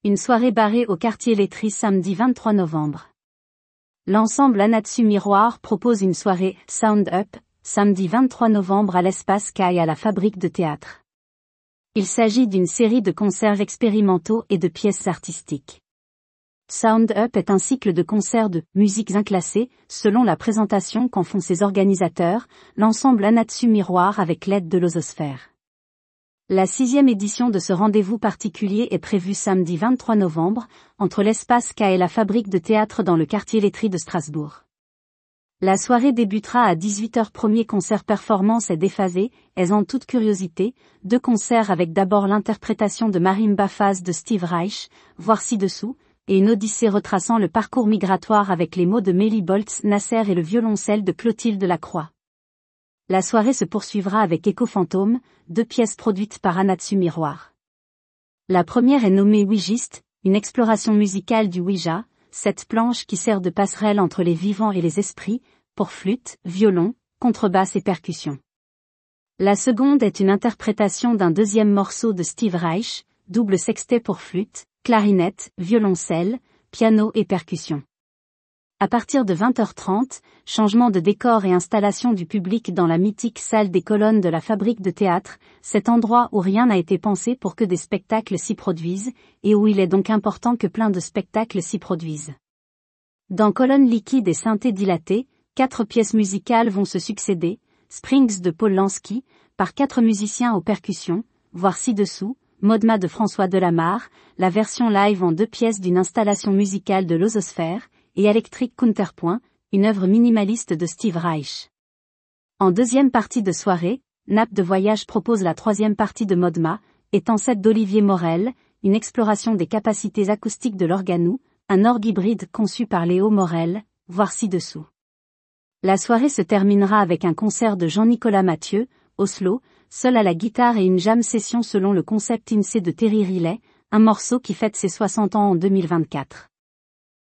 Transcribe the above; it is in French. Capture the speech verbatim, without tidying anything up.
Une soirée barrée au quartier laiterie samedi vingt-trois novembre. L'ensemble Anatsu Miroir propose une soirée « Sound Up » samedi vingt-trois novembre à l'espace Sky à la Fabrique de Théâtre. Il s'agit d'une série de concerts expérimentaux et de pièces artistiques. Sound Up est un cycle de concerts de « musiques inclassées » selon la présentation qu'en font ses organisateurs, l'ensemble Anatsu Miroir avec l'aide de l'Ososphère. La sixième édition de ce rendez-vous particulier est prévue samedi vingt-trois novembre, entre l'espace K et la Fabrique de Théâtre dans le quartier laiterie de Strasbourg. La soirée débutera à dix-huit heures. Premier concert performance est déphasé, est en toute curiosité, deux concerts avec d'abord l'interprétation de Marimba Phase de Steve Reich, voir ci-dessous, et une odyssée retraçant le parcours migratoire avec les mots de Mélie Boltz Nasser et le violoncelle de Clotilde Lacroix. La soirée se poursuivra avec Écho Fantôme, deux pièces produites par Anatsu Miroir. La première est nommée Ouijiste, une exploration musicale du Ouija, cette planche qui sert de passerelle entre les vivants et les esprits, pour flûte, violon, contrebasse et percussion. La seconde est une interprétation d'un deuxième morceau de Steve Reich, double sextet pour flûte, clarinette, violoncelle, piano et percussion. À partir de vingt heures trente, changement de décor et installation du public dans la mythique salle des colonnes de la Fabrique de Théâtre, cet endroit où rien n'a été pensé pour que des spectacles s'y produisent, et où il est donc important que plein de spectacles s'y produisent. Dans colonnes liquides et synthés dilatés, quatre pièces musicales vont se succéder, Springs de Paul Lansky, par quatre musiciens aux percussions, voir ci-dessous, Modma de François Delamarre, la version live en deux pièces d'une installation musicale de l'Ososphère, et Electric Counterpoint, une œuvre minimaliste de Steve Reich. En deuxième partie de soirée, Nappe de Voyage propose la troisième partie de Modma, étant celle d'Olivier Morel, une exploration des capacités acoustiques de l'organou, un orgue hybride conçu par Léo Morel, voir ci-dessous. La soirée se terminera avec un concert de Jean-Nicolas Mathieu, Oslo, seul à la guitare et une jam session selon le concept I N S E E de Terry Riley, un morceau qui fête ses soixante ans en deux mille vingt-quatre.